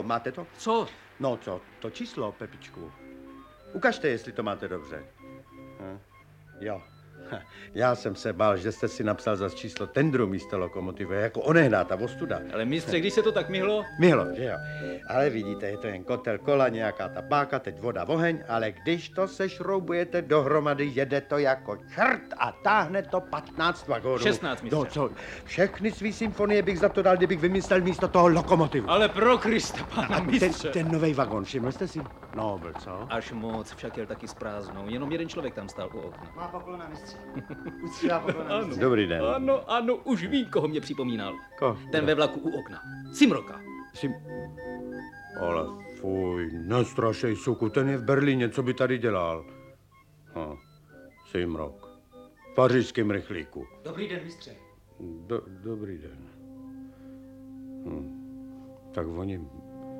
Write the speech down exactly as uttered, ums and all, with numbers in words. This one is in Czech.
Máte to? Co? No co, to číslo, Pepičku. Ukažte, jestli to máte dobře. Hm. Jo. Já jsem se bál, že jste si napsal za číslo tendru místo lokomotivy, jako onehdá ta ostuda. Ale mistře, když se to tak myhlo? Myhlo, že jo. Ale vidíte, je to jen kotel, kola, nějaká ta páka, teď voda, oheň, ale když to sešroubujete dohromady, jede to jako čert a táhne to patnáct vagónů. šestnáct, mistře. No co, všechny svý symfonie bych za to dal, kdybych vymyslel místo toho lokomotivu. Ale pro Krista, pana mistře. Ten, ten novej vagón, všiml jste si? No, byl co? Až moc, však jel taky s prázdnou. Jenom jeden člověk tam stál u okna. Má poklona, mistře. Uctívá poklona, mistře. Dobrý den. Ano, ano, už vím, koho mě připomínal. Ko? Ten ve vlaku u okna. Simroka. Sim... Ale fuj, nestrašej, suku, ten je v Berlíně, co by tady dělal? Hm, Simrok. V pařížském rychlíku. Dobrý den, mistře. Do, dobrý den. Hm. Tak oni